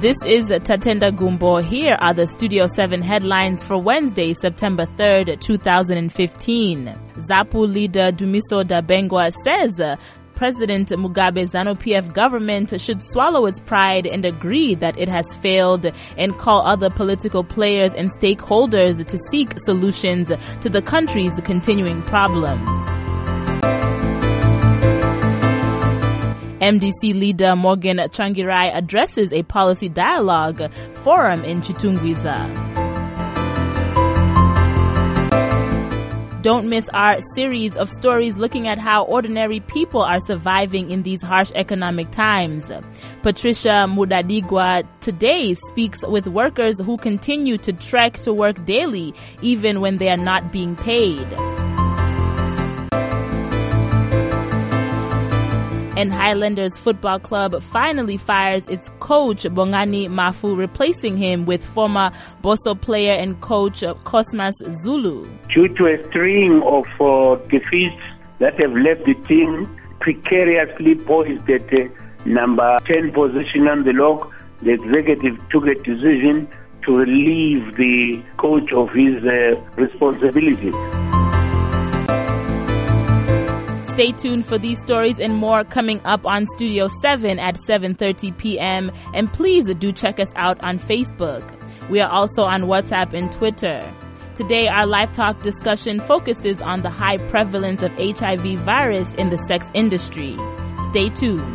This is Tatenda Gumbo. Here are the Studio 7 headlines for Wednesday, September 3rd, 2015. ZAPU leader Dumiso Dabengwa says President Mugabe's ZANU-PF government should swallow its pride and agree that it has failed and call other political players and stakeholders to seek solutions to the country's continuing problems. MDC leader Morgan Tsvangirai addresses a policy dialogue forum in Chitungwiza. Don't miss our series of stories looking at how ordinary people are surviving in these harsh economic times. Patricia Mudadigwa today speaks with workers who continue to trek to work daily even when they are not being paid. And Highlanders Football Club finally fires its coach Bongani Mafu, replacing him with former Boso player and coach Cosmas Zulu. Due to a string of defeats that have left the team precariously poised at number 10 position on the log, the executive took a decision to relieve the coach of his responsibilities. Stay tuned for these stories and more coming up on Studio 7 at 7:30 p.m. And please do check us out on Facebook. We are also on WhatsApp and Twitter. Today, our Live Talk discussion focuses on the high prevalence of HIV virus in the sex industry. Stay tuned.